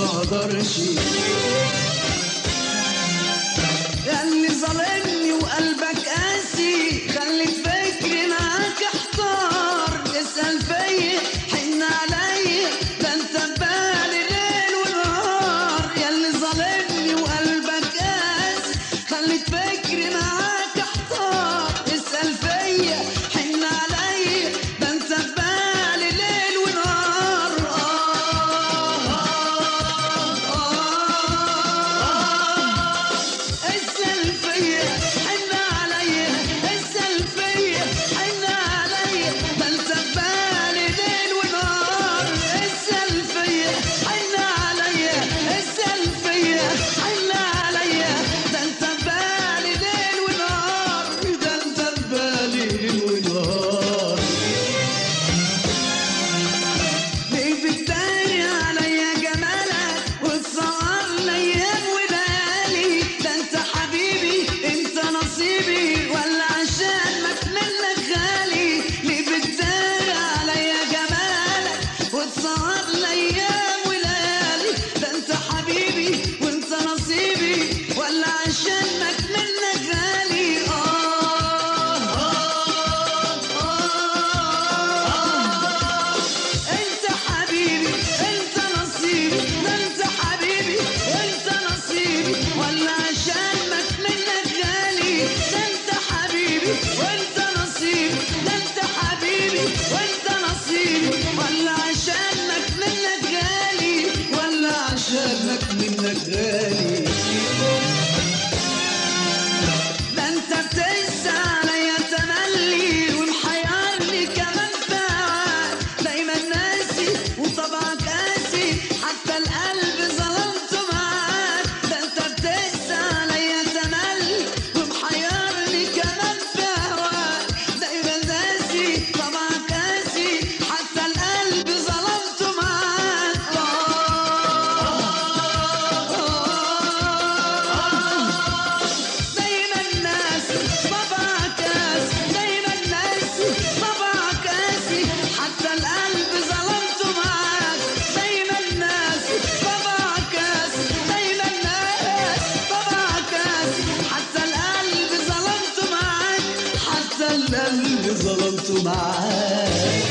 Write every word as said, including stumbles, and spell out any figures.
اقدرش. ياللي ظالمني وقلبك قاسي خليت فكري معاك احتار. اسأل فيا حن عليا ده انت ببالي ليل ونهار. ياللي ظالمني وقلبك قاسي خليت فكري معاك احتار. اسأل فيا حن عليا ده انت ببالي ليل ونهار. آه آه آه اسأل فيا حن عليا. اسأل فيا حن عليا ده انت ببالي ليل ونهار. اسأل فيا حن عليا. اسأل فيا حن عليا ده انت ببالي ليل ونهار. ده انت ببالي ليل ونهار. ليه بتداري عليا جمالك وتصور ليام وليالي؟ ده انت حبيبي انت نصيبي ولا عشان منك غالي؟ ليه بتداري عليا جمالك وتصور ليام وليالي؟ ده انت حبيبي وانت نصيبي ولا عشان منك غالي؟ آه آه آه انت حبيبي انت نصيبي. ده انت حبيبي وانت نصيبي ولا عشان منك غالي؟ ده انت حبيبي وانت نصيبي. ده انت حبيبي وانت نصيبي ولا عشانك منك غالي؟ ولا عشانك منك غالي؟ ده انت بتنسى عليا تملي ومحيرني كمان بهواك. دايما ناسي وطبعك قاسي حتى القلب ظلمته معاك. ده انت بتنسى عليا تملي ومحيرني كمان بهواك. دايما ناسي طبعك قاسي حتى القلب ظلمته معاك. آه آه دايما ناسي طبعك قاسي. دايما ناسي طبعك قاسي حتى القلب ظلمته معاك. دايما ناسي طبعك قاسي. دايما ناسي طبعك قاسي حتى القلب ظلمته معاك. حتى القلب ظلمته معاك.